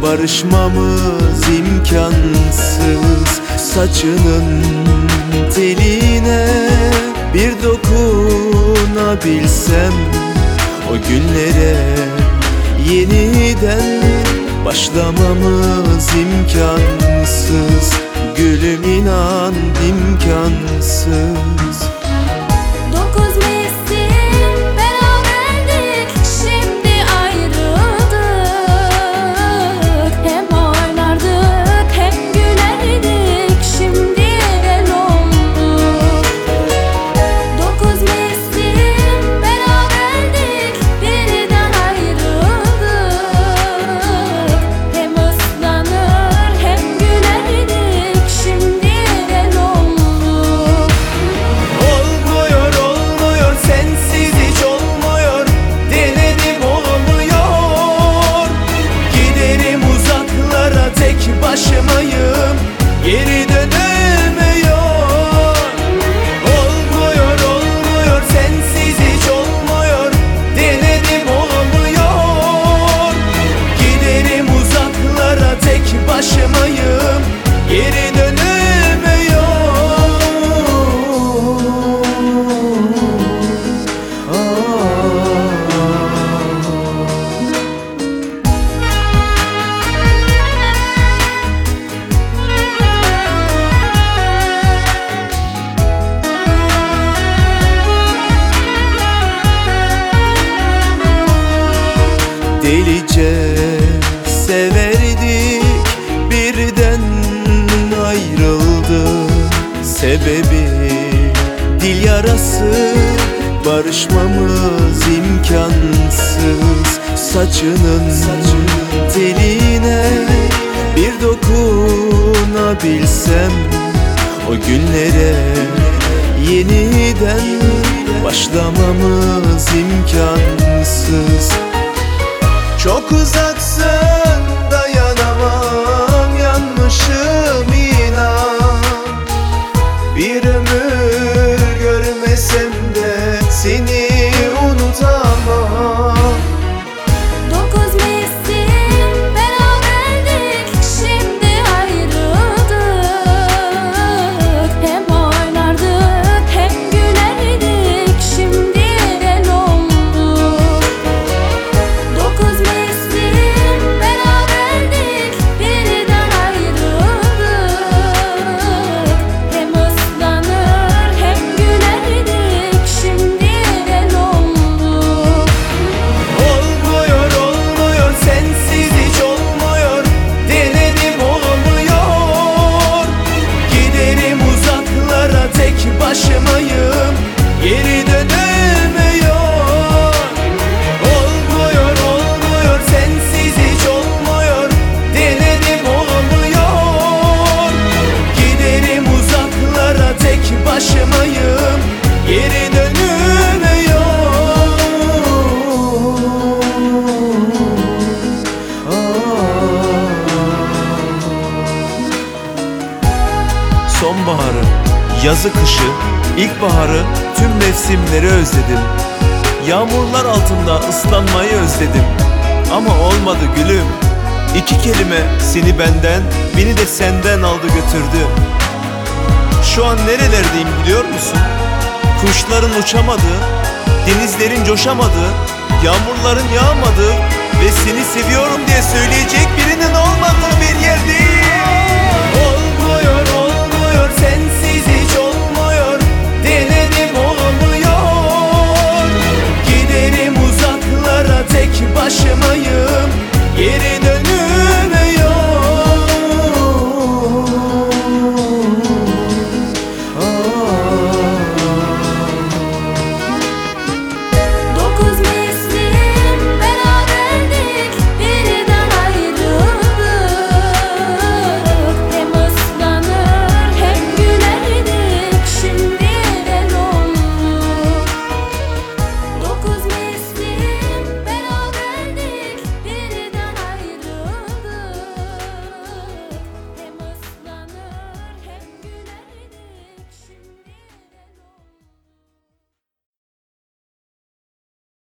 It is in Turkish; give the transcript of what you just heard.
barışmamız imkansız. Saçının teline bir dokunabilsem, o günlere yeniden başlamamız imkansız. Gülüm inan imkansız. 9 mevsim beraberdik, şimdi ayrıldık. Hem oynardık hem gülerdik, şimdi el olduk. 9 mevsim beraberdik, birden ayrıldık. Hem ıslanır hem gülerdik, şimdi el olduk. Olmuyor olmuyor, sensiz hiç olmuyor. Denedim olmuyor. Giderim uzaklara, tek başımayım, geri dönemiyor. Olmuyor olmuyor, sensiz hiç olmuyor. Denedim olmuyor. Giderim uzaklara, tek başımayım, geri dönemiyor. Delice severdik, birden ayrıldı. Sebebi dil yarası, barışmamız imkansız. Saçının teline bir dokunabilsem, o günlere yeniden başlamamız imkansız. Çok uzaksın, dayanamam, yanmışım inan. Bir ömür görmesem de seni unutamam. 9 mevsim beraberdik, şimdi ayrıldık. Hem oynardık hem gülerdik, şimdi el olduk. 9 mevsim beraberdik, birden ayrıldık. Hem ıslanır hem gülerdik, şimdi el olduk. Olmuyor olmuyor, sensiz hiç olmuyor. Denedim olmuyor. Giderim uzaklara, tek başımayım, geri dönemiyor. Olmuyor olmuyor, sensiz hiç olmuyor. Denedim olmuyor. Giderim uzaklara, tek başımayım, geri dönemiyor. Sonbaharı, yazı kışı, ilkbaharı, tüm mevsimleri özledim. Yağmurlar altında ıslanmayı özledim. Ama olmadı gülüm. 2 kelime seni benden, beni de senden aldı götürdü. Şu an nerelerdeyim biliyor musun? Kuşların uçamadığı, denizlerin coşamadığı, yağmurların yağmadığı ve seni seviyorum diye söyleyecek birinin olmadığı bir yerdeyim. Olmuyor olmuyor, sensiz hiç olmuyor. Denedim olmuyor. Giderim uzaklara, tek başımayım, geri dön.